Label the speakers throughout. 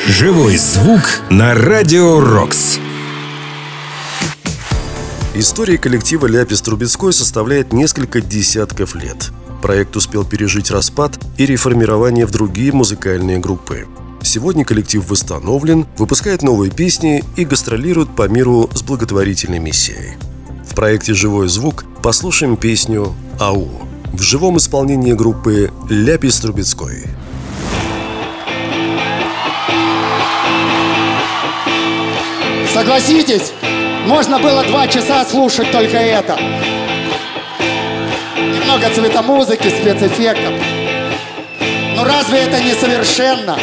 Speaker 1: Живой звук на Радио Рокс.
Speaker 2: История коллектива Ляпис-Трубецкой составляет несколько десятков лет. Проект успел пережить распад и реформирование в другие музыкальные группы. Сегодня коллектив восстановлен, выпускает новые песни и гастролирует по миру с благотворительной миссией. В проекте «Живой звук» послушаем песню «Ау» в живом исполнении группы Ляпис-Трубецкой.
Speaker 3: Согласитесь, можно было 2 часа слушать только это. Немного цветомузыки, спецэффектов. Но разве это не совершенно?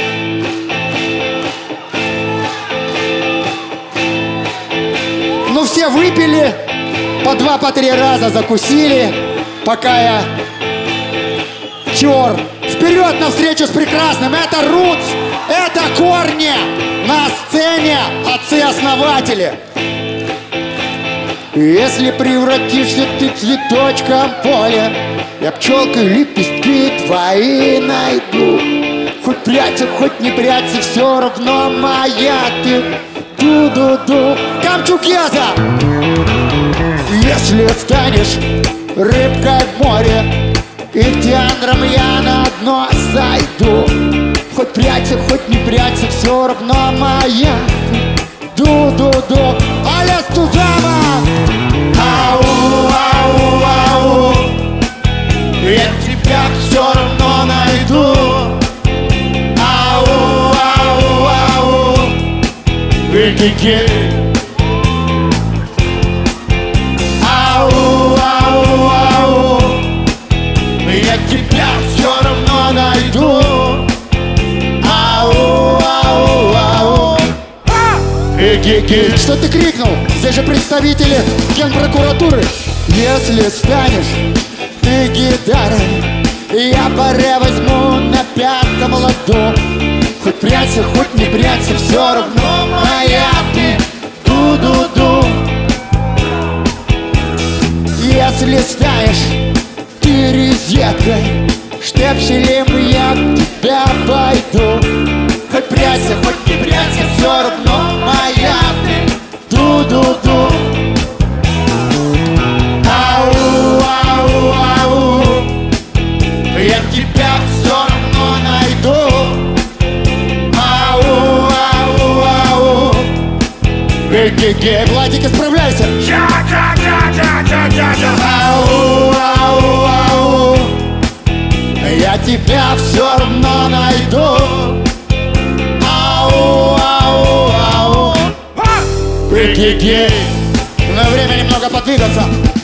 Speaker 3: Ну все выпили, по 2-3 раза закусили, пока я тер. Вперед навстречу с прекрасным! Это Roots, это корни! На сцене отцы-основатели. Если превратишься ты цветочком в поле, я пчелкой лепестки твои найду. Хоть прячься, хоть не прячься, все равно моя ты. Ду-ду-ду, Камчукеза! Если станешь рыбкой в море, и птяндром я на дно сойду. Хоть прячься, хоть не прячься, все равно моя ты. Ду-ду-ду, аля Стузама! Ау, ау, ау, я тебя все равно найду. Ау, ау, ау, эй-эй-эй. Ау, ау, ау, я тебя все равно найду. Ау, ау, ау. Эй-эй-эй. Что ты крикнул? Здесь же представители Генпрокуратуры. Если станешь ты гитарой, я баре возьму на 5-м ладу. Хоть прячься, хоть не прячься, все равно моя ты. Ду-ду-ду. Если станешь ты резеткой, штепселем я к тебя пойду. Хоть прячься, хоть не прячься, все равно моя ты. Ду-ду-ду. Ау, ау, ау, я тебя все равно найду. Ау, ау, ау, эй-эй-эй. Владик, исправляйся. Ау, ау, ау, я тебя все равно найду. Ау, ау, ау, эй-эй-эй. На время немного подвигаться.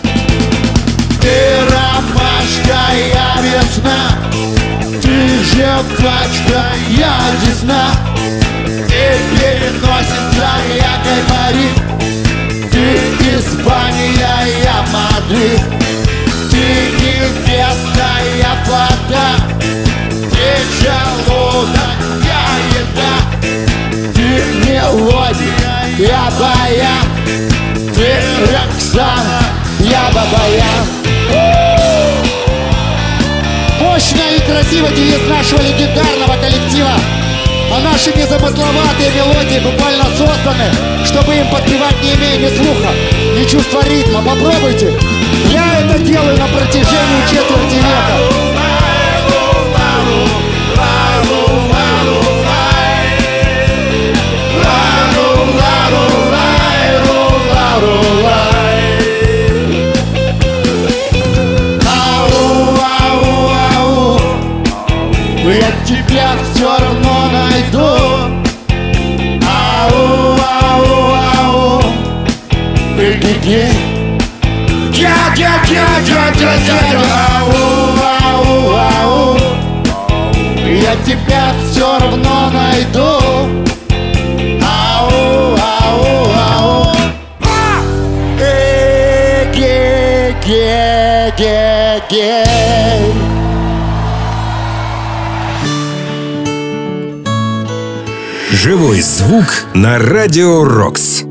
Speaker 3: Ты ромашка, я весна, ты жвачка, я десна, ты переносится, я гайморит, ты Испания, я Мадрид, ты невеста, я вода, ты желудок, я еда, ты мелодия, я баян, ты Роксана, я Бабаян. Мощно и красиво девиз нашего легендарного коллектива. А наши незамысловатые мелодии буквально созданы, чтобы им подпевать, не имея ни слуха, ни чувства ритма. Попробуйте. Я это делаю на протяжении четверти века. Я тебя все равно найду. Ау, ау, ау, эй-эй-эй. Ау, ау, ау, я тебя все равно найду. Ау, ау, ау, эй-эй-эй-эй.
Speaker 1: Живой звук на Радио Рокс.